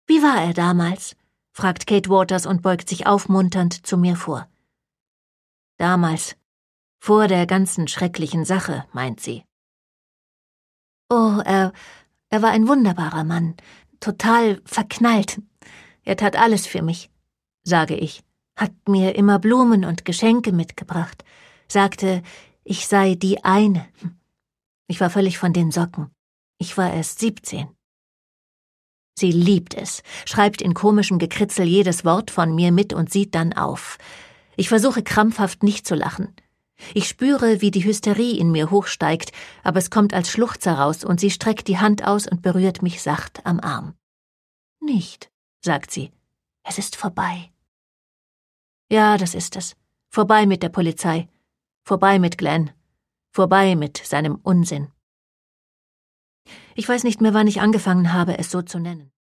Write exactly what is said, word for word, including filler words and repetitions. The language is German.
Wie war er damals?« fragt Kate Waters und beugt sich aufmunternd zu mir vor. »Damals, vor der ganzen schrecklichen Sache«, meint sie. »Oh, er, er war ein wunderbarer Mann, total verknallt. Er tat alles für mich«, sage ich, hat mir immer Blumen und Geschenke mitgebracht, sagte, ich sei die eine. Ich war völlig von den Socken. Ich war erst siebzehn. Sie liebt es, schreibt in komischem Gekritzel jedes Wort von mir mit und sieht dann auf. Ich versuche krampfhaft nicht zu lachen. Ich spüre, wie die Hysterie in mir hochsteigt, aber es kommt als Schluchzer raus und sie streckt die Hand aus und berührt mich sacht am Arm. »Nicht«, sagt sie, »es ist vorbei.« Ja, das ist es. Vorbei mit der Polizei. Vorbei mit Glenn. Vorbei mit seinem Unsinn. Ich weiß nicht mehr, wann ich angefangen habe, es so zu nennen.